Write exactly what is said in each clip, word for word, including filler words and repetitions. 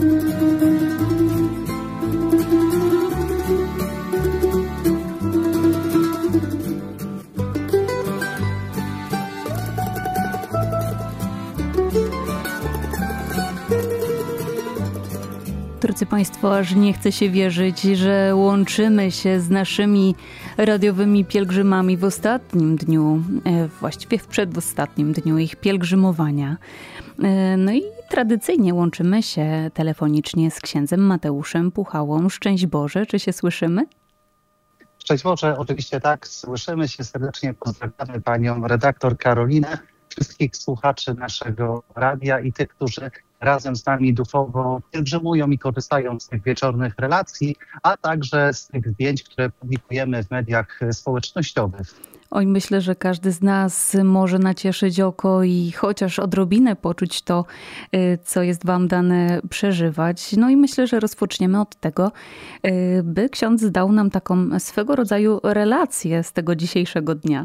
Drodzy Państwo, aż nie chce się wierzyć, że łączymy się z naszymi radiowymi pielgrzymami w ostatnim dniu, właściwie w przedostatnim dniu ich pielgrzymowania. No i tradycyjnie łączymy się telefonicznie z księdzem Mateuszem Puchałą. Szczęść Boże, czy się słyszymy? Szczęść Boże, oczywiście tak, słyszymy się serdecznie. Pozdrawiamy panią redaktor Karolinę, wszystkich słuchaczy naszego radia i tych, którzy razem z nami duchowo pielgrzymują i korzystają z tych wieczornych relacji, a także z tych zdjęć, które publikujemy w mediach społecznościowych. Oj, myślę, że każdy z nas może nacieszyć oko i chociaż odrobinę poczuć to, co jest wam dane przeżywać. No i myślę, że rozpoczniemy od tego, by ksiądz dał nam taką swego rodzaju relację z tego dzisiejszego dnia.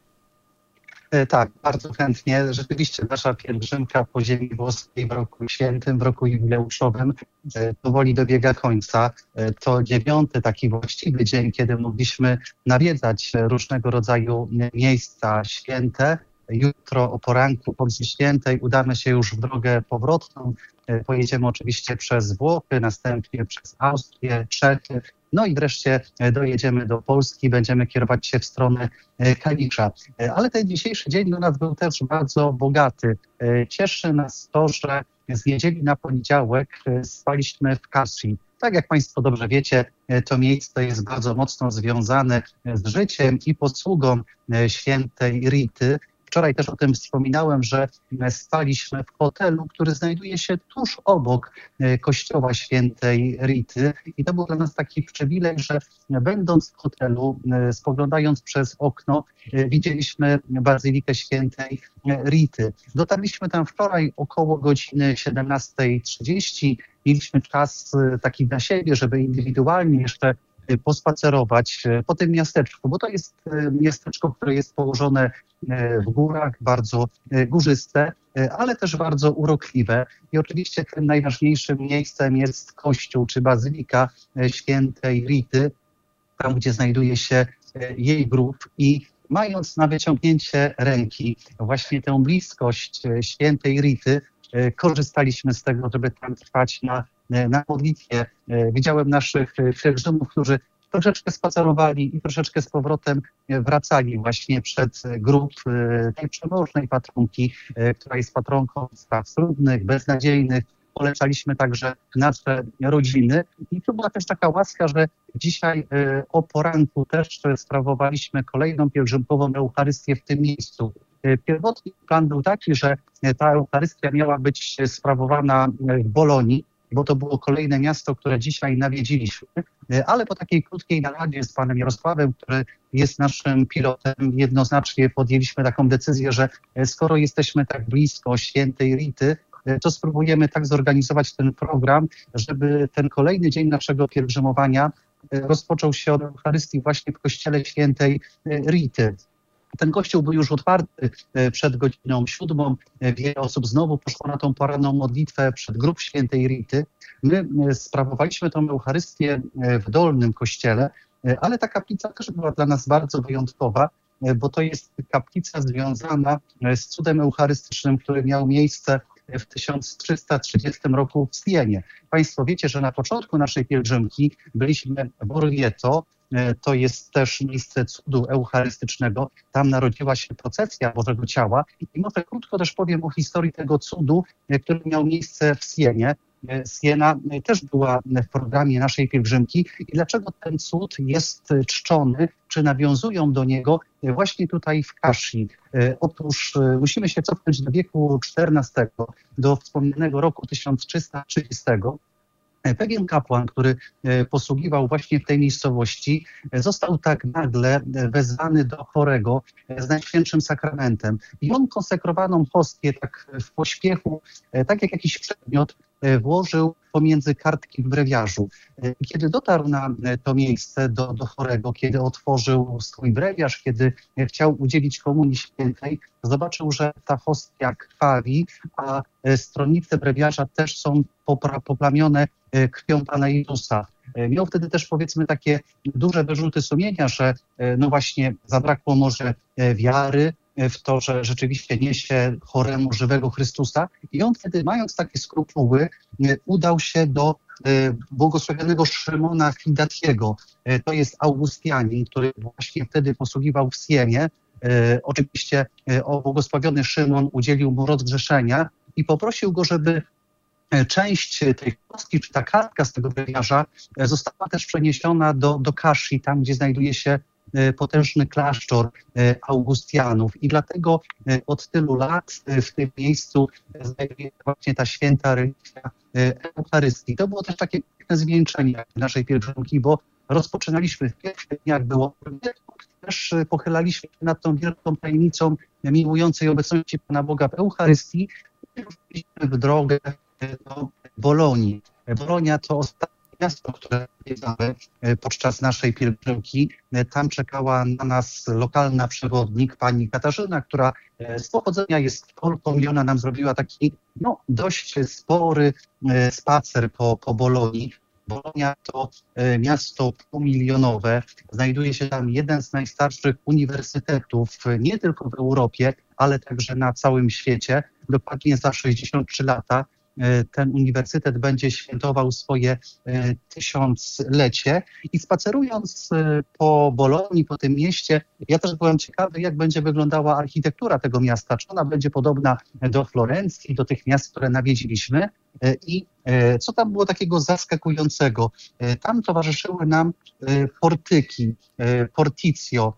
Tak, bardzo chętnie. Rzeczywiście nasza pielgrzymka po ziemi włoskiej w roku świętym, w roku jubileuszowym powoli dobiega końca. To dziewiąty taki właściwy dzień, kiedy mogliśmy nawiedzać różnego rodzaju miejsca święte. Jutro o poranku po mszy świętej udamy się już w drogę powrotną. Pojedziemy oczywiście przez Włochy, następnie przez Austrię, Czechy. No i wreszcie dojedziemy do Polski, będziemy kierować się w stronę Kalisza. Ale ten dzisiejszy dzień dla nas był też bardzo bogaty. Cieszy nas to, że z niedzieli na poniedziałek spaliśmy w Kaszi. Tak jak Państwo dobrze wiecie, to miejsce jest bardzo mocno związane z życiem i posługą świętej Rity. Wczoraj też o tym wspominałem, że spaliśmy w hotelu, który znajduje się tuż obok kościoła świętej Rity. I to był dla nas taki przywilej, że będąc w hotelu, spoglądając przez okno, widzieliśmy bazylikę świętej Rity. Dotarliśmy tam wczoraj około godziny siedemnasta trzydzieści. Mieliśmy czas taki dla siebie, żeby indywidualnie jeszcze pospacerować po tym miasteczku, bo to jest miasteczko, które jest położone w górach, bardzo górzyste, ale też bardzo urokliwe. I oczywiście tym najważniejszym miejscem jest kościół czy bazylika świętej Rity, tam gdzie znajduje się jej grób i mając na wyciągnięcie ręki właśnie tę bliskość świętej Rity, korzystaliśmy z tego, żeby tam trwać na na modlitwie. Widziałem naszych pielgrzymów, którzy troszeczkę spacerowali i troszeczkę z powrotem wracali właśnie przed grób tej przemożnej patronki, która jest patronką spraw trudnych, beznadziejnych. Polecaliśmy także nasze rodziny i to była też taka łaska, że dzisiaj o poranku też sprawowaliśmy kolejną pielgrzymkową Eucharystię w tym miejscu. Pierwotny plan był taki, że ta Eucharystia miała być sprawowana w Bolonii, bo to było kolejne miasto, które dzisiaj nawiedziliśmy, ale po takiej krótkiej naradzie z panem Jarosławem, który jest naszym pilotem, jednoznacznie podjęliśmy taką decyzję, że skoro jesteśmy tak blisko świętej Rity, to spróbujemy tak zorganizować ten program, żeby ten kolejny dzień naszego pielgrzymowania rozpoczął się od Eucharystii właśnie w kościele świętej Rity. Ten kościół był już otwarty przed godziną siódmą. Wiele osób znowu poszło na tą poranną modlitwę przed grób świętej Rity. My sprawowaliśmy tę Eucharystię w dolnym kościele, ale ta kaplica też była dla nas bardzo wyjątkowa, bo to jest kaplica związana z cudem eucharystycznym, który miał miejsce w tysiąc trzysta trzydziestym roku w Sienie. Państwo wiecie, że na początku naszej pielgrzymki byliśmy w Orvieto. To jest też miejsce cudu eucharystycznego. Tam narodziła się procesja Bożego Ciała. I może krótko też powiem o historii tego cudu, który miał miejsce w Sienie. Siena też była w programie naszej pielgrzymki. I dlaczego ten cud jest czczony, czy nawiązują do niego właśnie tutaj w Kashi? Otóż musimy się cofnąć do wieku czternastego, do wspomnianego roku tysiąc trzysta trzydziestego. Pewien kapłan, który posługiwał właśnie w tej miejscowości, został tak nagle wezwany do chorego z Najświętszym Sakramentem. I on konsekrowaną hostię tak w pośpiechu, tak jak jakiś przedmiot, włożył pomiędzy kartki w brewiarzu. I kiedy dotarł na to miejsce do, do chorego, kiedy otworzył swój brewiarz, kiedy chciał udzielić komunii świętej, zobaczył, że ta hostia krwawi, a stronnice brewiarza też są popra- poplamione krwią Pana Jezusa. Miał wtedy też, powiedzmy, takie duże wyrzuty sumienia, że no właśnie zabrakło może wiary w to, że rzeczywiście niesie choremu żywego Chrystusa. I on wtedy, mając takie skrupuły, udał się do błogosławionego Szymona Fidatiego. To jest Augustianin, który właśnie wtedy posługiwał w Sienie. Oczywiście o błogosławiony Szymon udzielił mu rozgrzeszenia i poprosił go, żeby część tej kostki, czy ta kartka z tego brewiarza została też przeniesiona do, do Kaszy, tam gdzie znajduje się potężny klasztor Augustianów. I dlatego od tylu lat w tym miejscu znajduje się właśnie ta święta relikwia Eucharystii. To było też takie piękne zwieńczenie naszej pielgrzymki, bo rozpoczynaliśmy w pierwszych dniach, było też pochylaliśmy się nad tą wielką tajemnicą miłującej obecności Pana Boga w Eucharystii i ruszyliśmy w drogę do Bolonii. Bolonia to ostatnie miasto, które zwiedzamy podczas naszej pielgrzymki. Tam czekała na nas lokalna przewodnik, pani Katarzyna, która z pochodzenia jest Polką i ona nam zrobiła taki no, dość spory spacer po, po Bolonii. Bolonia to miasto półmilionowe. Znajduje się tam jeden z najstarszych uniwersytetów, nie tylko w Europie, ale także na całym świecie. Dokładnie za sześćdziesiąt trzy lata ten uniwersytet będzie świętował swoje tysiąclecie. I spacerując po Bolonii, po tym mieście, ja też byłem ciekawy, jak będzie wyglądała architektura tego miasta. Czy ona będzie podobna do Florencji, do tych miast, które nawiedziliśmy. I co tam było takiego zaskakującego? Tam towarzyszyły nam portyki, porticio.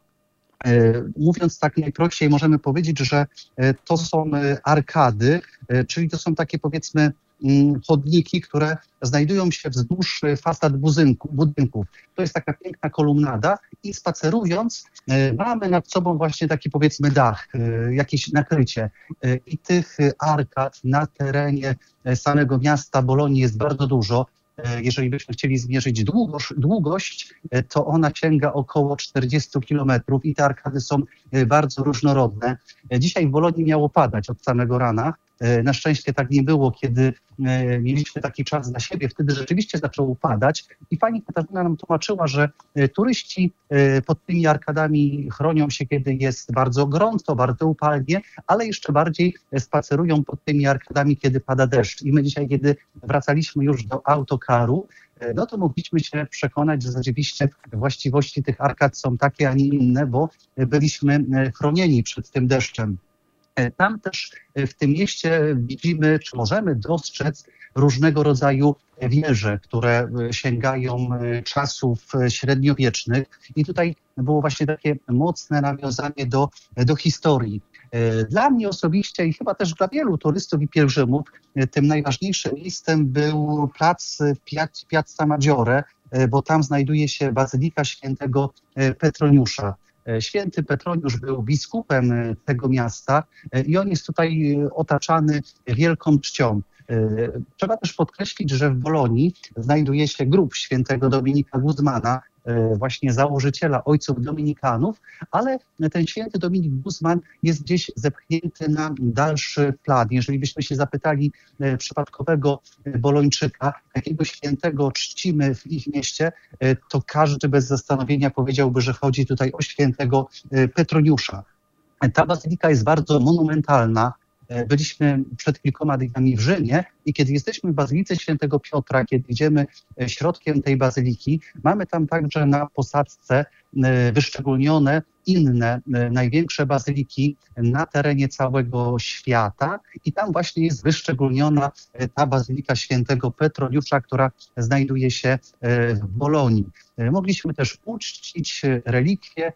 Mówiąc tak najprościej, możemy powiedzieć, że to są arkady, czyli to są takie, powiedzmy, chodniki, które znajdują się wzdłuż fasad budynku, budynków. To jest taka piękna kolumnada i spacerując mamy nad sobą właśnie taki, powiedzmy, dach, jakieś nakrycie. I tych arkad na terenie samego miasta Bolonii jest bardzo dużo. Jeżeli byśmy chcieli zmierzyć długość, długość, to ona sięga około czterdzieści kilometrów i te arkady są bardzo różnorodne. Dzisiaj w Bolonii miało padać od samego rana. Na szczęście tak nie było, kiedy mieliśmy taki czas dla siebie. Wtedy rzeczywiście zaczęło padać i pani Katarzyna nam tłumaczyła, że turyści pod tymi arkadami chronią się, kiedy jest bardzo gorąco, bardzo upalnie, ale jeszcze bardziej spacerują pod tymi arkadami, kiedy pada deszcz. I my dzisiaj, kiedy wracaliśmy już do autokaru, no to mogliśmy się przekonać, że rzeczywiście właściwości tych arkad są takie, a nie inne, bo byliśmy chronieni przed tym deszczem. Tam też w tym mieście widzimy, czy możemy dostrzec różnego rodzaju wieże, które sięgają czasów średniowiecznych. I tutaj było właśnie takie mocne nawiązanie do, do historii. Dla mnie osobiście i chyba też dla wielu turystów i pielgrzymów tym najważniejszym miejscem był plac Piazza Maggiore, bo tam znajduje się Bazylika Świętego Petroniusza. Święty Petroniusz był biskupem tego miasta i on jest tutaj otaczany wielką czcią. Trzeba też podkreślić, że w Bolonii znajduje się grób świętego Dominika Guzmana, właśnie założyciela ojców dominikanów, ale ten święty Dominik Guzman jest gdzieś zepchnięty na dalszy plan. Jeżeli byśmy się zapytali przypadkowego Bolończyka, jakiego świętego czcimy w ich mieście, to każdy bez zastanowienia powiedziałby, że chodzi tutaj o świętego Petroniusza. Ta bazylika jest bardzo monumentalna. Byliśmy przed kilkoma dniami w Rzymie i kiedy jesteśmy w Bazylice Świętego Piotra, kiedy idziemy środkiem tej bazyliki, mamy tam także na posadzce wyszczególnione inne, największe bazyliki na terenie całego świata i tam właśnie jest wyszczególniona ta Bazylika Świętego Petroniusza, która znajduje się w Bolonii. Mogliśmy też uczcić relikwie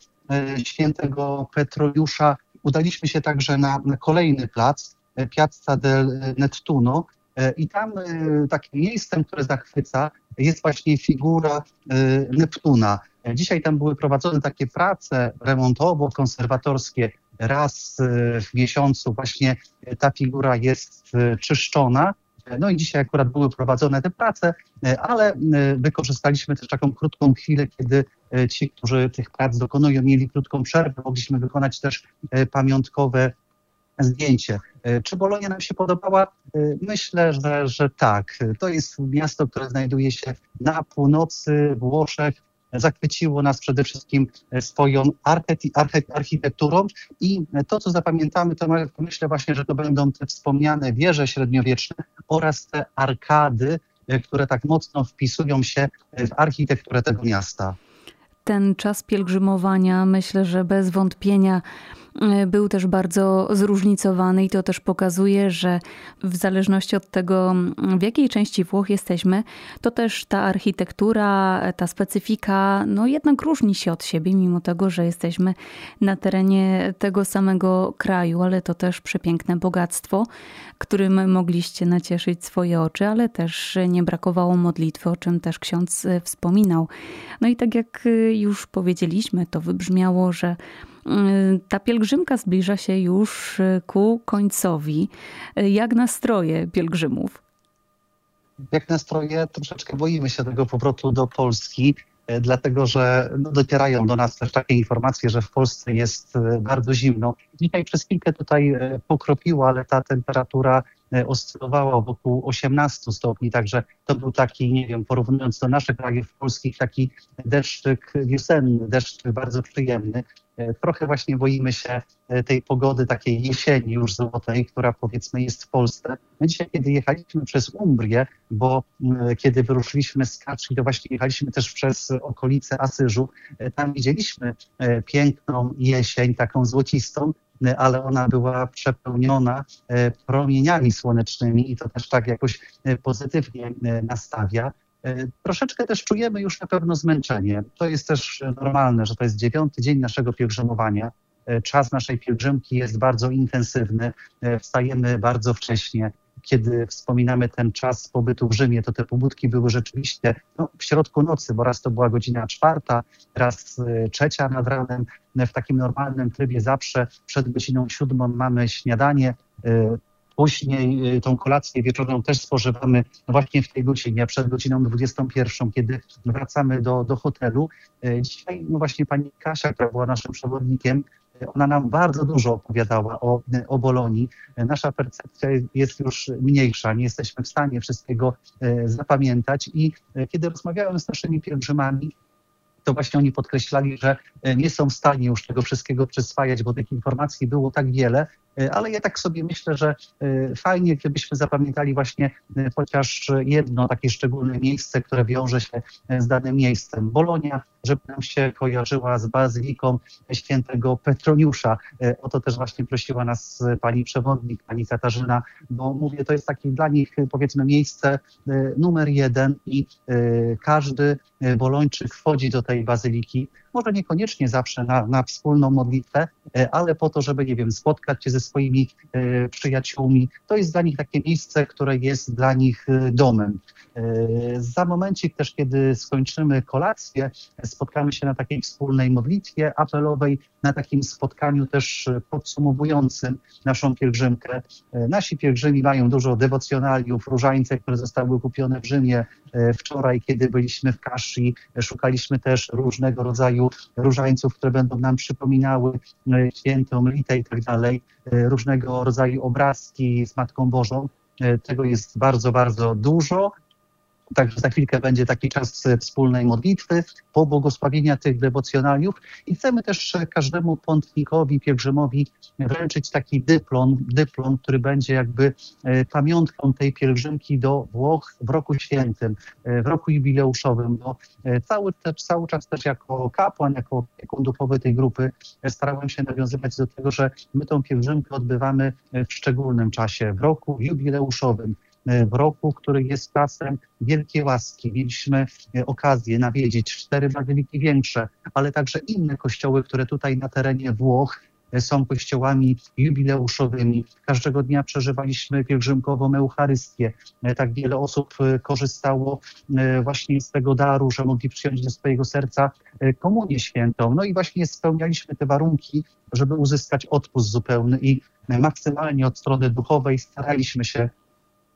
Świętego Petroniusza. Udaliśmy się także na, na kolejny plac, Piazza del Nettuno, i tam takim miejscem, które zachwyca, jest właśnie figura Neptuna. Dzisiaj tam były prowadzone takie prace remontowo-konserwatorskie. Raz w miesiącu właśnie ta figura jest czyszczona No i dzisiaj akurat były prowadzone te prace, ale wykorzystaliśmy też taką krótką chwilę, kiedy ci, którzy tych prac dokonują, mieli krótką przerwę. Mogliśmy wykonać też pamiątkowe zdjęcie. Czy Bolonia nam się podobała? Myślę, że, że tak. To jest miasto, które znajduje się na północy Włoszech. Zachwyciło nas przede wszystkim swoją architekturą i to, co zapamiętamy, to myślę właśnie, że to będą te wspomniane wieże średniowieczne oraz te arkady, które tak mocno wpisują się w architekturę tego miasta. Ten czas pielgrzymowania, myślę, że bez wątpienia był też bardzo zróżnicowany i to też pokazuje, że w zależności od tego, w jakiej części Włoch jesteśmy, to też ta architektura, ta specyfika, no jednak różni się od siebie, mimo tego, że jesteśmy na terenie tego samego kraju, ale to też przepiękne bogactwo, którym mogliście nacieszyć swoje oczy, ale też nie brakowało modlitwy, o czym też ksiądz wspominał. No i tak jak już powiedzieliśmy, to wybrzmiało, że ta pielgrzymka zbliża się już ku końcowi. Jak nastroje pielgrzymów? Jak nastroje? Troszeczkę boimy się tego powrotu do Polski, dlatego że no, docierają do nas też takie informacje, że w Polsce jest bardzo zimno. Dzisiaj przez chwilkę tutaj pokropiło, ale ta temperatura oscylowała wokół osiemnastu stopni, także to był taki, nie wiem, porównując do naszych krajów polskich, taki deszczyk wiosenny, deszczyk bardzo przyjemny. Trochę właśnie boimy się tej pogody takiej jesieni już złotej, która powiedzmy jest w Polsce. My dzisiaj, kiedy jechaliśmy przez Umbrię, bo kiedy wyruszyliśmy z Kaczni, to właśnie jechaliśmy też przez okolice Asyżu, tam widzieliśmy piękną jesień, taką złocistą, ale ona była przepełniona promieniami słonecznymi i to też tak jakoś pozytywnie nastawia. Troszeczkę też czujemy już na pewno zmęczenie. To jest też normalne, że to jest dziewiąty dzień naszego pielgrzymowania. Czas naszej pielgrzymki jest bardzo intensywny. Wstajemy bardzo wcześnie. Kiedy wspominamy ten czas pobytu w Rzymie, to te pobudki były rzeczywiście no, w środku nocy, bo raz to była godzina czwarta, raz trzecia nad ranem. W takim normalnym trybie zawsze przed godziną siódmą mamy śniadanie. Później tą kolację wieczorną też spożywamy właśnie w tej godzinie, przed godziną dwudziestą pierwszą, kiedy wracamy do, do hotelu. Dzisiaj no właśnie pani Kasia, która była naszym przewodnikiem, ona nam bardzo dużo opowiadała o, o Bolonii. Nasza percepcja jest już mniejsza, nie jesteśmy w stanie wszystkiego zapamiętać i kiedy rozmawiałem z naszymi pielgrzymami, to właśnie oni podkreślali, że nie są w stanie już tego wszystkiego przyswajać, bo tych informacji było tak wiele, ale ja tak sobie myślę, że fajnie, gdybyśmy zapamiętali właśnie chociaż jedno takie szczególne miejsce, które wiąże się z danym miejscem. Bolonia, żeby nam się kojarzyła z bazyliką świętego Petroniusza. O to też właśnie prosiła nas pani przewodnik, pani Katarzyna, bo mówię, to jest takie dla nich powiedzmy miejsce numer jeden i każdy Bolończyk wchodzi do tej bazyliki, może niekoniecznie zawsze na, na wspólną modlitwę, ale po to, żeby, nie wiem, spotkać się ze swoimi e, przyjaciółmi. To jest dla nich takie miejsce, które jest dla nich domem. E, za momencik też, kiedy skończymy kolację, spotkamy się na takiej wspólnej modlitwie apelowej, na takim spotkaniu też podsumowującym naszą pielgrzymkę. E, nasi pielgrzymi mają dużo dewocjonaliów, różańce, które zostały kupione w Rzymie. E, wczoraj, kiedy byliśmy w Kaszri, szukaliśmy też różnego rodzaju różańców, które będą nam przypominały świętą Litę i tak dalej, różnego rodzaju obrazki z Matką Bożą. Tego jest bardzo, bardzo dużo. Także za chwilkę będzie taki czas wspólnej modlitwy, pobłogosławienia tych dewocjonaliów i chcemy też każdemu pątnikowi, pielgrzymowi wręczyć taki dyplom, dyplom, który będzie jakby pamiątką tej pielgrzymki do Włoch w roku świętym, w roku jubileuszowym. Bo cały, cały czas też jako kapłan, jako opiekun duchowy tej grupy starałem się nawiązywać do tego, że my tą pielgrzymkę odbywamy w szczególnym czasie, w roku jubileuszowym. W roku, który jest czasem wielkiej łaski. Mieliśmy okazję nawiedzić cztery bazyliki większe, ale także inne kościoły, które tutaj na terenie Włoch są kościołami jubileuszowymi. Każdego dnia przeżywaliśmy pielgrzymkową Eucharystię. Tak wiele osób korzystało właśnie z tego daru, że mogli przyjąć do swojego serca komunię świętą. No i właśnie spełnialiśmy te warunki, żeby uzyskać odpust zupełny i maksymalnie od strony duchowej staraliśmy się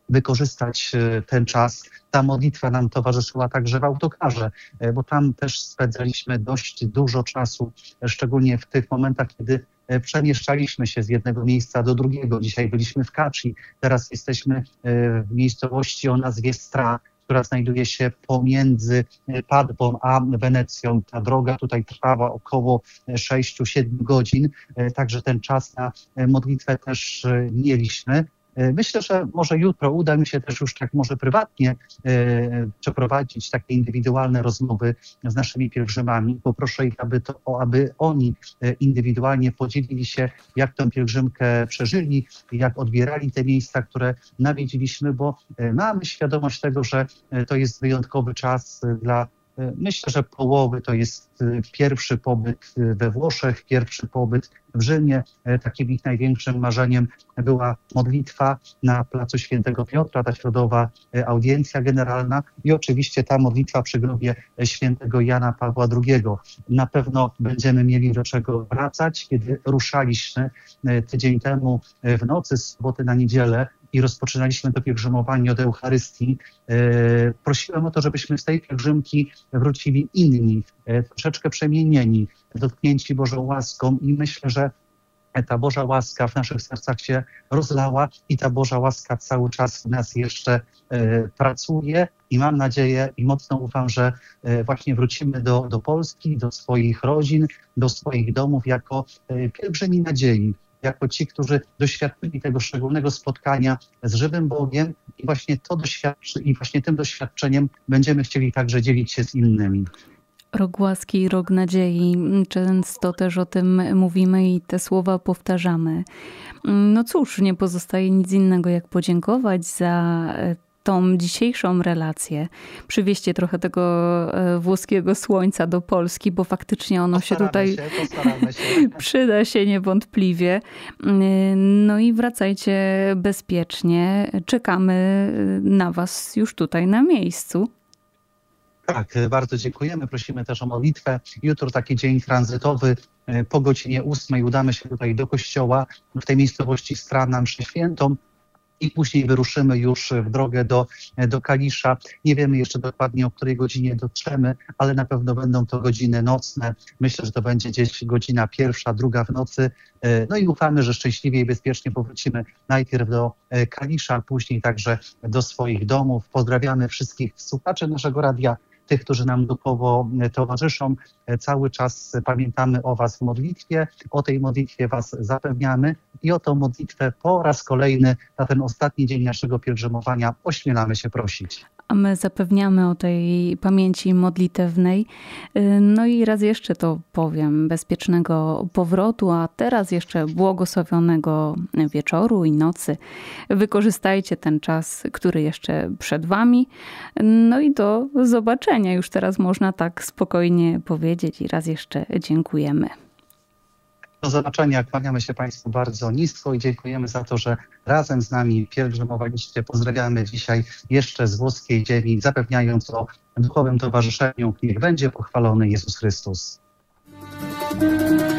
wykorzystać ten czas. Ta modlitwa nam towarzyszyła także w autokarze, bo tam też spędzaliśmy dość dużo czasu, szczególnie w tych momentach, kiedy przemieszczaliśmy się z jednego miejsca do drugiego. Dzisiaj byliśmy w Kaczy, teraz jesteśmy w miejscowości o nazwie Stra, która znajduje się pomiędzy Padbą a Wenecją. Ta droga tutaj trwała około sześć do siedmiu godzin, także ten czas na modlitwę też mieliśmy. Myślę, że może jutro uda mi się też już tak może prywatnie e, przeprowadzić takie indywidualne rozmowy z naszymi pielgrzymami. Poproszę ich, aby, to, aby oni indywidualnie podzielili się, jak tę pielgrzymkę przeżyli, jak odbierali te miejsca, które nawiedziliśmy, bo mamy świadomość tego, że to jest wyjątkowy czas dla, myślę, że połowy to jest pierwszy pobyt we Włoszech, pierwszy pobyt w Rzymie. Takim ich największym marzeniem była modlitwa na placu Świętego Piotra, ta środowa audiencja generalna i oczywiście ta modlitwa przy grobie Świętego Jana Pawła drugiego. Na pewno będziemy mieli do czego wracać, kiedy ruszaliśmy tydzień temu w nocy z soboty na niedzielę i rozpoczynaliśmy to pielgrzymowanie od Eucharystii. Prosiłem o to, żebyśmy z tej pielgrzymki wrócili inni, troszeczkę przemienieni, dotknięci Bożą łaską i myślę, że ta Boża łaska w naszych sercach się rozlała i ta Boża łaska cały czas w nas jeszcze e, pracuje i mam nadzieję i mocno ufam, że e, właśnie wrócimy do, do Polski, do swoich rodzin, do swoich domów jako e, pielgrzymi nadziei, jako ci, którzy doświadczyli tego szczególnego spotkania z żywym Bogiem i właśnie to doświadczy, i właśnie tym doświadczeniem będziemy chcieli także dzielić się z innymi. Rok łaski i rok nadziei. Często też o tym mówimy i te słowa powtarzamy. No cóż, nie pozostaje nic innego jak podziękować za tą dzisiejszą relację. Przywieźcie trochę tego włoskiego słońca do Polski, bo faktycznie ono postaramy się tutaj się, się. przyda się niewątpliwie. No i wracajcie bezpiecznie. Czekamy na was już tutaj na miejscu. Tak, bardzo dziękujemy. Prosimy też o modlitwę. Jutro taki dzień tranzytowy. Po godzinie ósmej udamy się tutaj do kościoła w tej miejscowości Stra na mszę świętą i później wyruszymy już w drogę do, do Kalisza. Nie wiemy jeszcze dokładnie, o której godzinie dotrzemy, ale na pewno będą to godziny nocne. Myślę, że to będzie gdzieś godzina pierwsza, druga w nocy. No i ufamy, że szczęśliwie i bezpiecznie powrócimy najpierw do Kalisza, później także do swoich domów. Pozdrawiamy wszystkich słuchaczy naszego radia, tych, którzy nam duchowo towarzyszą. Cały czas pamiętamy o was w modlitwie, o tej modlitwie was zapewniamy i o tą modlitwę po raz kolejny na ten ostatni dzień naszego pielgrzymowania ośmielamy się prosić. A my zapewniamy o tej pamięci modlitewnej. No i raz jeszcze to powiem, bezpiecznego powrotu, a teraz jeszcze błogosławionego wieczoru i nocy. Wykorzystajcie ten czas, który jeszcze przed wami. No i do zobaczenia. Już teraz można tak spokojnie powiedzieć i raz jeszcze dziękujemy. Do zobaczenia. Kłaniamy się Państwu bardzo nisko i dziękujemy za to, że razem z nami pielgrzymowaliście. Pozdrawiamy dzisiaj jeszcze z włoskiej ziemi, zapewniając o duchowym towarzyszeniu. Niech będzie pochwalony Jezus Chrystus.